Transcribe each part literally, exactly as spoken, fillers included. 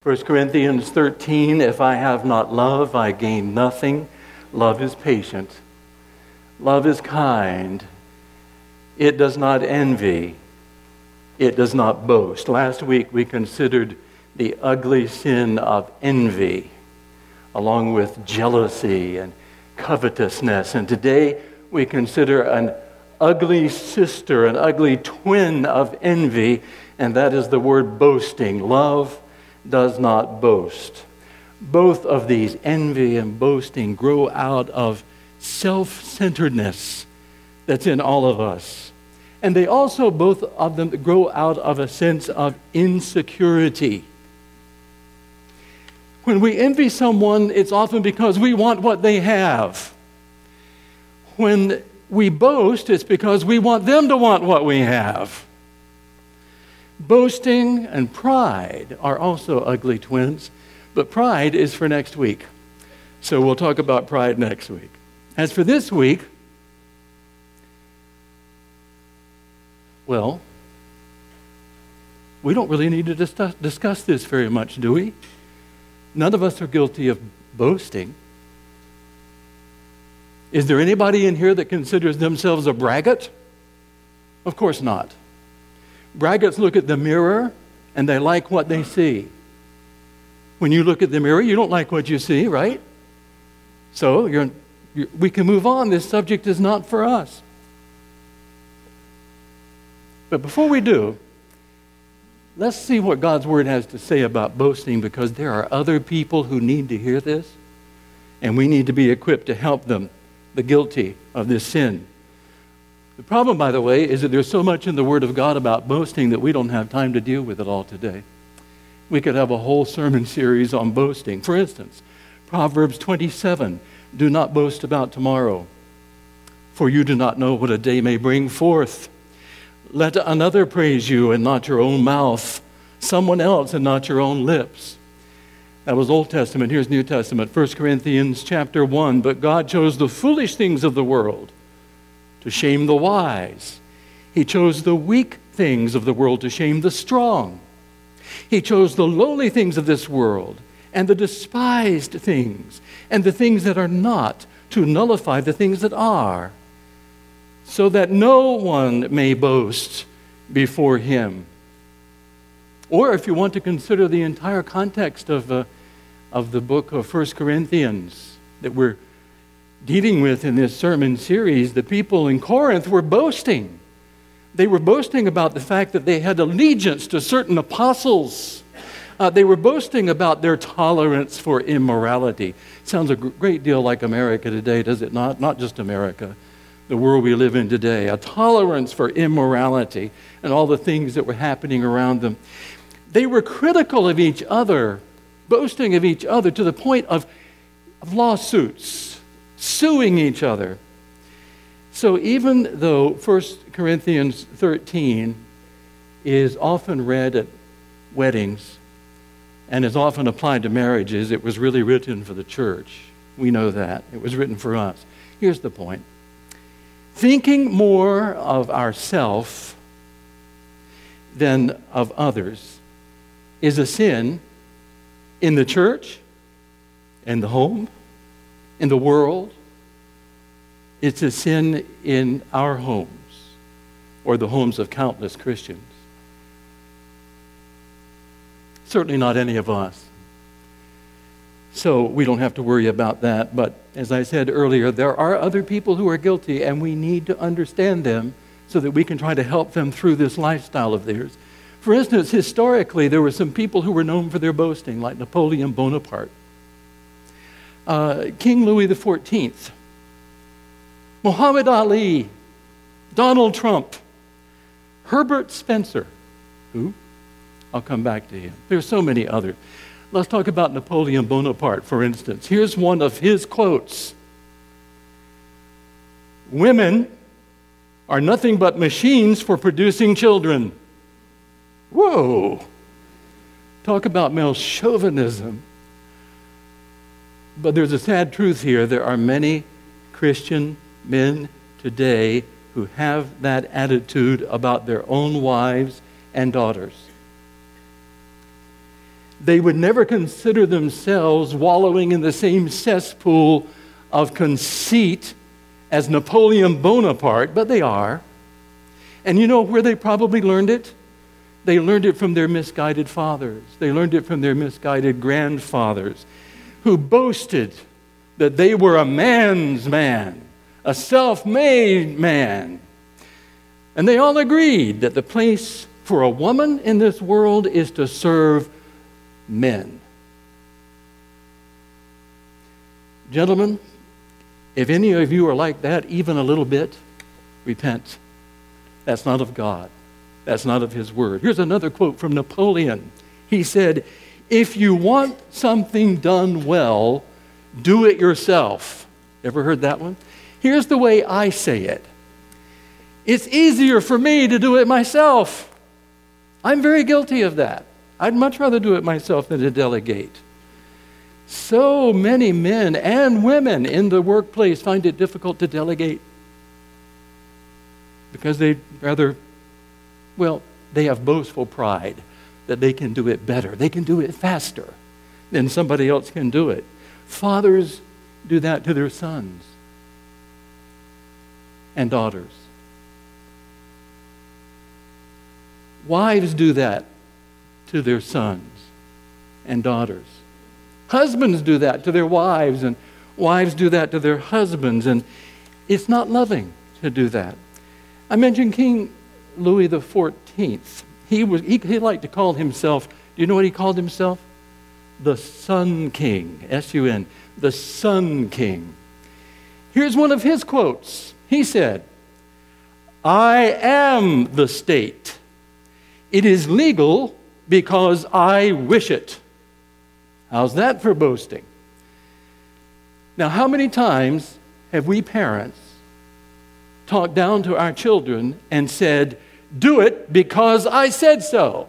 First Corinthians thirteen, if I have not love, I gain nothing. Love is patient. Love is kind. It does not envy. It does not boast. Last week we considered the ugly sin of envy, along with jealousy and covetousness. And today we consider an ugly sister, an ugly twin of envy, and that is the word boasting. Love does not boast. Both of these, envy and boasting, grow out of self-centeredness that's in all of us. And they also, both of them, grow out of a sense of insecurity. When we envy someone, it's often because we want what they have. When we boast, it's because we want them to want what we have. Boasting and pride are also ugly twins, but pride is for next week. So we'll talk about pride next week. As for this week, well, we don't really need to dis- discuss this very much, do we? None of us are guilty of boasting. Is there anybody in here that considers themselves a braggart? Of course not. Braggarts look at the mirror and they like what they see. When you look at the mirror, you don't like what you see, right? So you're, you're, we can move on. This subject is not for us. But before we do, let's see what God's Word has to say about boasting, because there are other people who need to hear this, and we need to be equipped to help them, the guilty of this sin. The problem, by the way, is that there's so much in the Word of God about boasting that we don't have time to deal with it all today. We could have a whole sermon series on boasting. For instance, Proverbs twenty-seven, do not boast about tomorrow, for you do not know what a day may bring forth. Let another praise you and not your own mouth, someone else and not your own lips. That was Old Testament. Here's New Testament, First Corinthians chapter one. But God chose the foolish things of the world to shame the wise. He chose the weak things of the world to shame the strong. He chose the lowly things of this world and the despised things and the things that are not to nullify the things that are, so that no one may boast before him. Or if you want to consider the entire context of, uh, of the book of First Corinthians that we're dealing with in this sermon series, the people in Corinth were boasting. They were boasting about the fact that they had allegiance to certain apostles. Uh, they were boasting about their tolerance for immorality. Sounds a great deal like America today, does it not? Not just America, the world we live in today. A tolerance for immorality and all the things that were happening around them. They were critical of each other, boasting of each other to the point of, of lawsuits, suing each other. So even though First Corinthians thirteen is often read at weddings and is often applied to marriages, it was really written for the church. We know that. It was written for us. Here's the point. Thinking more of ourself than of others is a sin in the church, in the home, in the world. It's a sin in our homes, or the homes of countless Christians. Certainly not any of us. So we don't have to worry about that. But as I said earlier, there are other people who are guilty, and we need to understand them so that we can try to help them through this lifestyle of theirs. For instance, historically, there were some people who were known for their boasting, like Napoleon Bonaparte, uh, King Louis the fourteenth, Muhammad Ali, Donald Trump, Herbert Spencer. Who? I'll come back to him. There's so many others. Let's talk about Napoleon Bonaparte, for instance. Here's one of his quotes. Women are nothing but machines for producing children. Whoa! Talk about male chauvinism. But there's a sad truth here. There are many Christian men today who have that attitude about their own wives and daughters. They would never consider themselves wallowing in the same cesspool of conceit as Napoleon Bonaparte, but they are. And you know where they probably learned it? They learned it from their misguided fathers. They learned it from their misguided grandfathers, who boasted that they were a man's man, a self-made man. And they all agreed that the place for a woman in this world is to serve men. Gentlemen, if any of you are like that, even a little bit, repent. That's not of God. That's not of His Word. Here's another quote from Napoleon. He said, "If you want something done well, do it yourself." Ever heard that one? Here's the way I say it. It's easier for me to do it myself. I'm very guilty of that. I'd much rather do it myself than to delegate. So many men and women in the workplace find it difficult to delegate because they'd rather, well, they have boastful pride that they can do it better. They can do it faster than somebody else can do it. Fathers do that to their sons and daughters. Wives do that to their sons and daughters. Husbands do that to their wives, and wives do that to their husbands, and it's not loving to do that. I mentioned King Louis the fourteenth. He was he, he liked to call himself, do you know what he called himself? The Sun King, S U N, the Sun King. Here's one of his quotes. He said, "I am the state. It is legal because I wish it." How's that for boasting? Now, how many times have we parents talked down to our children and said, "Do it because I said so.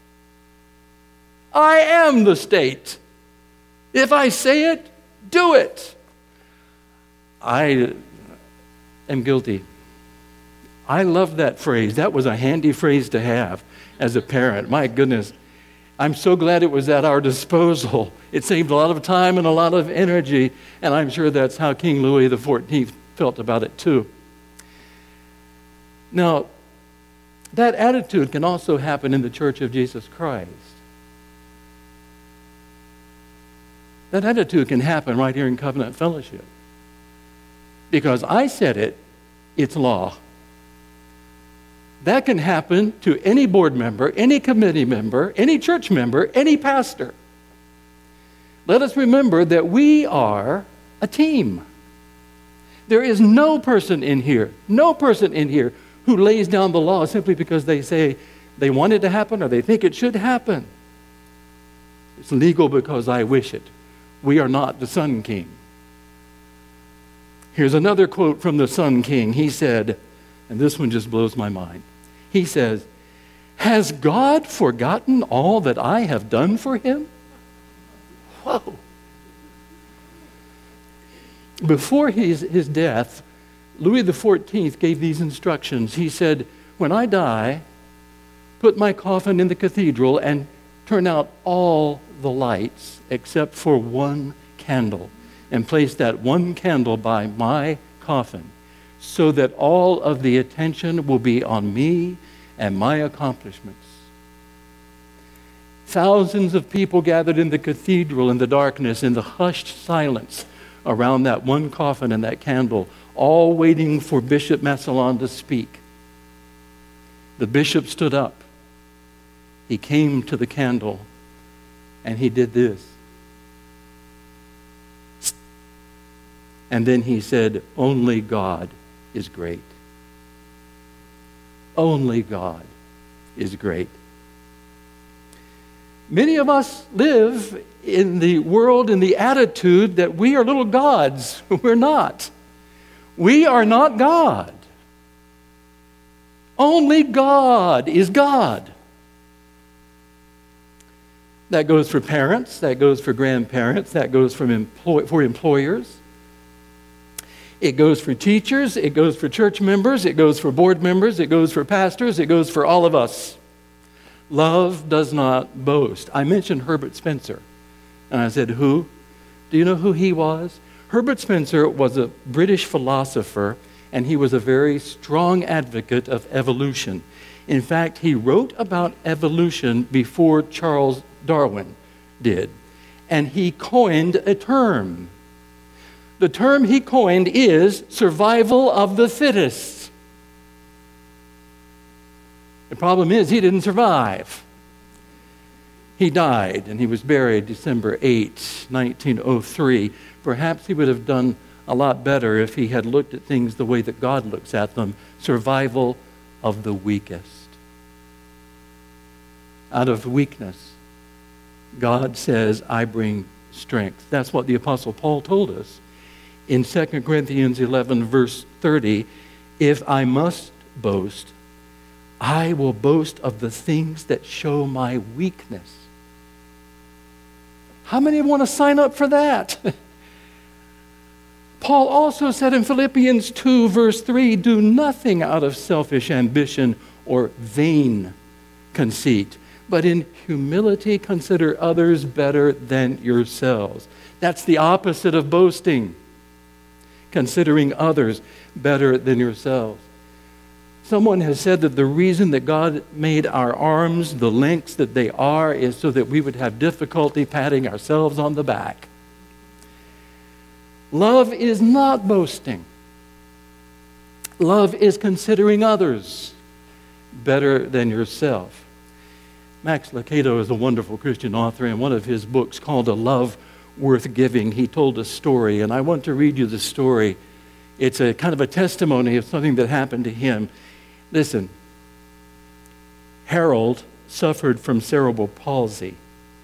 I am the state. If I say it, do it." I am guilty. I love that phrase. That was a handy phrase to have as a parent. My goodness. I'm so glad it was at our disposal. It saved a lot of time and a lot of energy, and I'm sure that's how King Louis the fourteenth felt about it too. Now, that attitude can also happen in the Church of Jesus Christ. That attitude can happen right here in Covenant Fellowship. Because I said it, it's law. That can happen to any board member, any committee member, any church member, any pastor. Let us remember that we are a team. There is no person in here, no person in here who lays down the law simply because they say they want it to happen or they think it should happen. It's legal because I wish it. We are not the Sun King. Here's another quote from the Sun King. He said, and this one just blows my mind. He says, "Has God forgotten all that I have done for him?" Whoa. Before his, his death, Louis the fourteenth gave these instructions. He said, "When I die, put my coffin in the cathedral and turn out all the lights except for one candle, and place that one candle by my coffin, so that all of the attention will be on me and my accomplishments." Thousands of people gathered in the cathedral in the darkness, in the hushed silence around that one coffin and that candle, all waiting for Bishop Massillon to speak. The bishop stood up. He came to the candle and he did this. And then he said, "Only God is great. Only God is great." Many of us live in the world in the attitude that we are little gods. We're not. We are not God. Only God is God. That goes for parents, that goes for grandparents, that goes for, employ- for employers. It goes for teachers, it goes for church members, it goes for board members, it goes for pastors, it goes for all of us. Love does not boast. I mentioned Herbert Spencer, and I said, who? Do you know who he was? Herbert Spencer was a British philosopher, and he was a very strong advocate of evolution. In fact, he wrote about evolution before Charles Darwin did, and he coined a term. The term he coined is survival of the fittest. The problem is he didn't survive. He died, and he was buried December eighth, nineteen oh three. Perhaps he would have done a lot better if he had looked at things the way that God looks at them. Survival of the weakest. Out of weakness, God says, I bring strength. That's what the Apostle Paul told us in Second Corinthians eleven, verse thirty. If I must boast, I will boast of the things that show my weakness. How many want to sign up for that? Paul also said in Philippians two, verse three, do nothing out of selfish ambition or vain conceit, but in humility consider others better than yourselves. That's the opposite of boasting, considering others better than yourselves. Someone has said that the reason that God made our arms the lengths that they are is so that we would have difficulty patting ourselves on the back. Love is not boasting. Love is considering others better than yourself. Max Lucado is a wonderful Christian author. In one of his books called A Love Worth Giving, he told a story, and I want to read you the story. It's a kind of a testimony of something that happened to him. Listen, Harold suffered from cerebral palsy.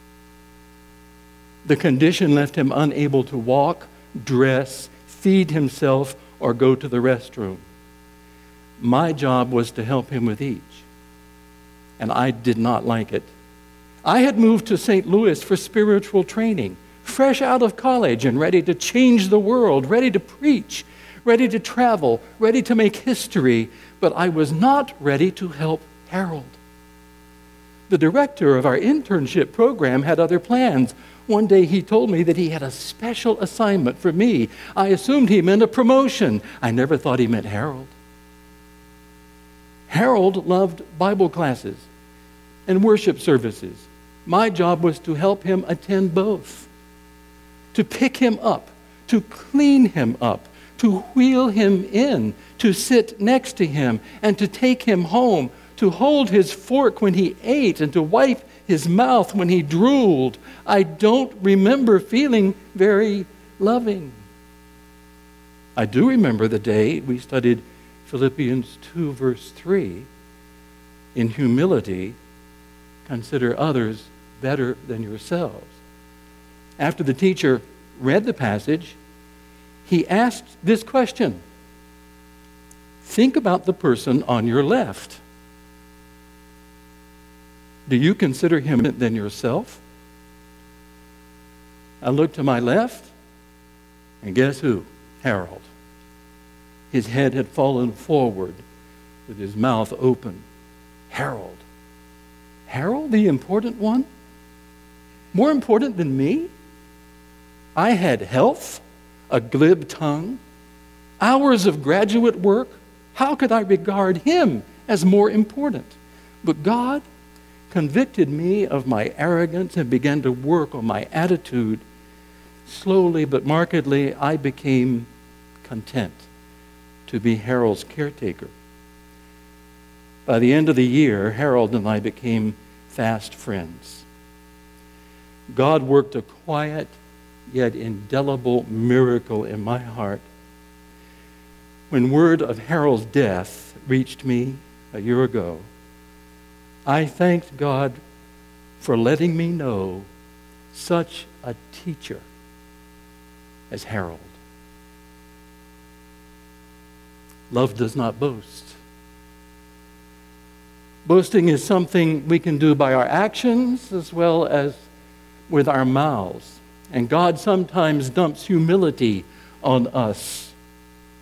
The condition left him unable to walk, dress, feed himself, or go to the restroom. My job was to help him with each, and I did not like it. I had moved to Saint Louis for spiritual training, fresh out of college and ready to change the world, ready to preach, ready to travel, ready to make history, but I was not ready to help Harold. The director of our internship program had other plans. One day he told me that he had a special assignment for me. I assumed he meant a promotion. I never thought he meant Harold. Harold loved Bible classes and worship services. My job was to help him attend both, to pick him up, to clean him up, to wheel him in, to sit next to him, and to take him home, to hold his fork when he ate, and to wipe his mouth when he drooled. I don't remember feeling very loving. I do remember the day we studied Philippians two, verse three. In humility, consider others better than yourselves. After the teacher read the passage, he asked this question. Think about the person on your left. Do you consider him better than yourself? I looked to my left, and guess who? Harold. His head had fallen forward with his mouth open. Harold. Harold, the important one? More important than me? I had health, a glib tongue, hours of graduate work. How could I regard him as more important? But God convicted me of my arrogance and began to work on my attitude. Slowly but markedly, I became content to be Harold's caretaker. By the end of the year, Harold and I became fast friends. God worked a quiet yet indelible miracle in my heart. When word of Harold's death reached me a year ago, I thanked God for letting me know such a teacher as Harold. Love does not boast. Boasting is something we can do by our actions as well as with our mouths. And God sometimes dumps humility on us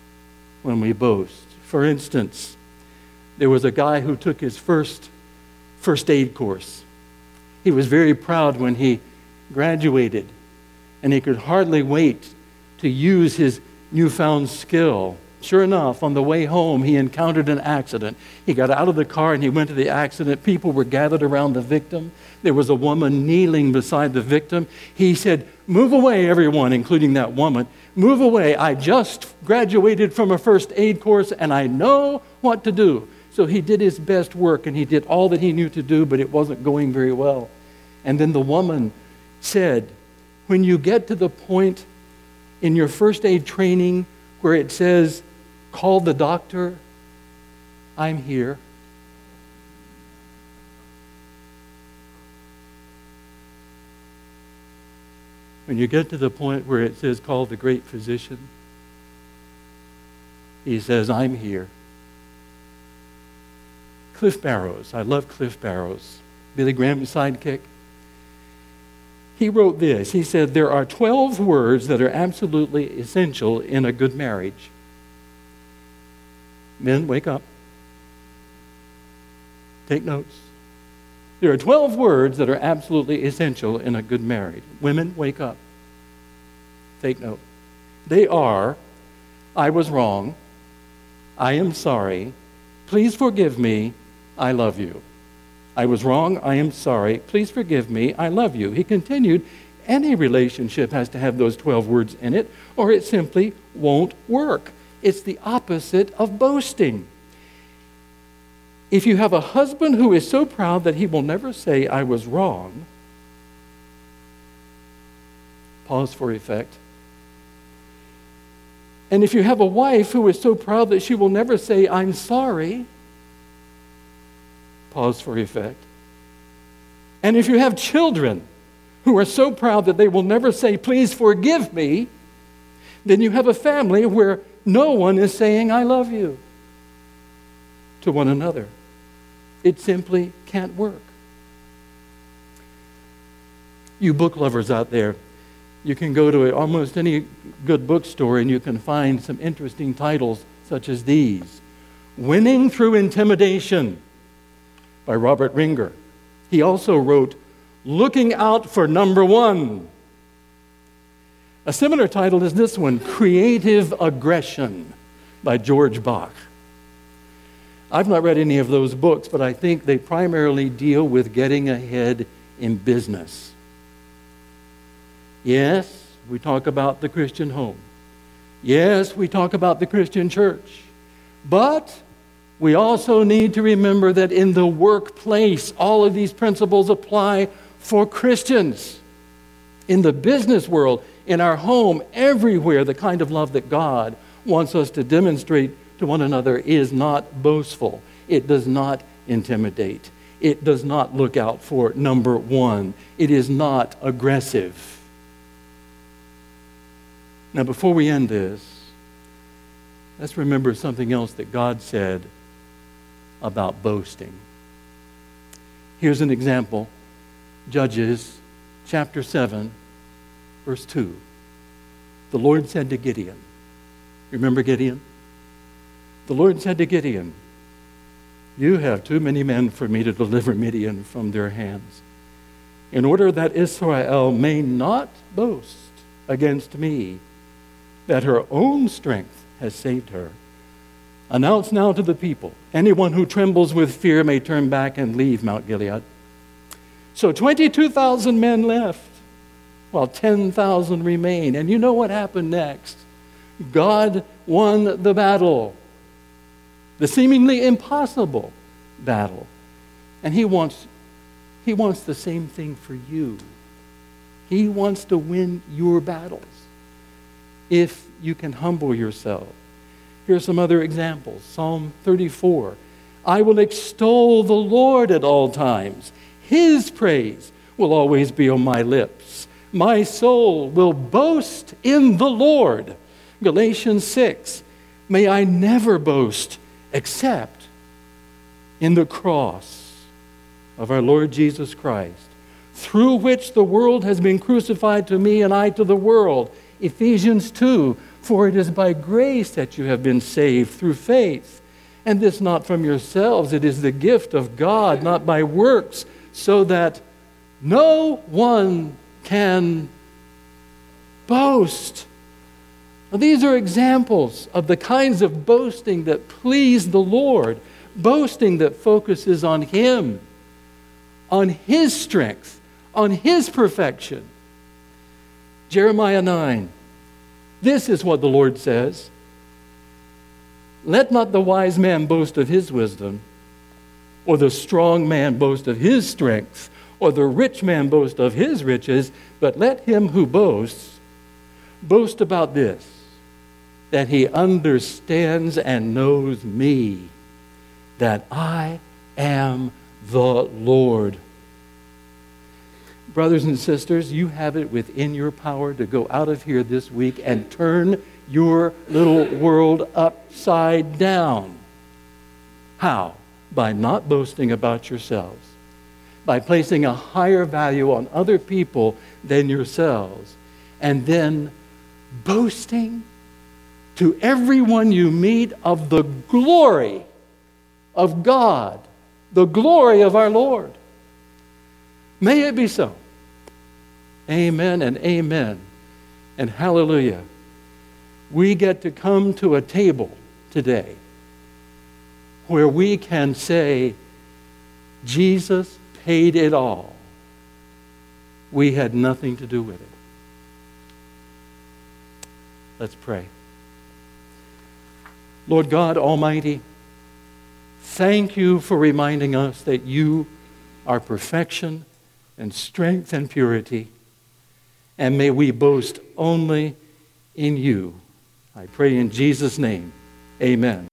when we boast. For instance, there was a guy who took his first first aid course. He was very proud when he graduated, and he could hardly wait to use his newfound skill. Sure enough, on the way home, he encountered an accident. He got out of the car and he went to the accident. People were gathered around the victim. There was a woman kneeling beside the victim. He said, "Move away, everyone," including that woman. "Move away. I just graduated from a first aid course and I know what to do." So he did his best work and he did all that he knew to do, but it wasn't going very well. And then the woman said, "When you get to the point in your first aid training where it says, 'Call the doctor,' I'm here." When you get to the point where it says, "Call the great physician," he says, "I'm here." Cliff Barrows, I love Cliff Barrows, Billy Graham's sidekick. He wrote this. He said, "There are twelve words that are absolutely essential in a good marriage." Men, wake up. Take notes. There are twelve words that are absolutely essential in a good marriage. Women, wake up. Take note. They are, "I was wrong. I am sorry. Please forgive me. I love you." I was wrong. I am sorry. Please forgive me. I love you. He continued, any relationship has to have those twelve words in it, or it simply won't work. It's the opposite of boasting. If you have a husband who is so proud that he will never say, "I was wrong," pause for effect. And if you have a wife who is so proud that she will never say, "I'm sorry," pause for effect. And if you have children who are so proud that they will never say, "Please forgive me," then you have a family where no one is saying, "I love you" to one another. It simply can't work. You book lovers out there, you can go to almost any good bookstore and you can find some interesting titles such as these. Winning Through Intimidation by Robert Ringer. He also wrote Looking Out for Number One. A similar title is this one, Creative Aggression by George Bach. I've not read any of those books, but I think they primarily deal with getting ahead in business. Yes, we talk about the Christian home. Yes, we talk about the Christian church. But we also need to remember that in the workplace, all of these principles apply for Christians. In the business world, in our home, everywhere, the kind of love that God wants us to demonstrate to one another is not boastful. It does not intimidate. It does not look out for number one. It is not aggressive. Now, before we end this, let's remember something else that God said about boasting. Here's an example. Judges chapter seven, verse two. The Lord said to Gideon, remember Gideon? The Lord said to Gideon, "You have too many men for me to deliver Midian from their hands. In order that Israel may not boast against me, that her own strength has saved her. Announce now to the people, anyone who trembles with fear may turn back and leave Mount Gilead." So twenty-two thousand men left, while ten thousand remained. And you know what happened next? God won the battle, the seemingly impossible battle. And he wants, he wants the same thing for you. He wants to win your battles if you can humble yourself. Here's some other examples. Psalm thirty-four. I will extol the Lord at all times. His praise will always be on my lips. My soul will boast in the Lord. Galatians six. May I never boast except in the cross of our Lord Jesus Christ, through which the world has been crucified to me and I to the world. Ephesians two. For it is by grace that you have been saved through faith. And this not from yourselves, it is the gift of God, not by works, so that no one can boast. Now, these are examples of the kinds of boasting that please the Lord, boasting that focuses on Him, on His strength, on His perfection. Jeremiah nine, this is what the Lord says. Let not the wise man boast of his wisdom, or the strong man boast of his strength, or the rich man boast of his riches, but let him who boasts boast about this, that he understands and knows me, that I am the Lord. Brothers and sisters, you have it within your power to go out of here this week and turn your little world upside down. How? By not boasting about yourselves, by placing a higher value on other people than yourselves, and then boasting to everyone you meet of the glory of God, the glory of our Lord. May it be so. Amen and amen and hallelujah. We get to come to a table today where we can say, Jesus paid it all. We had nothing to do with it. Let's pray. Lord God Almighty, thank you for reminding us that you are perfection and strength and purity, and may we boast only in you. I pray in Jesus' name, amen.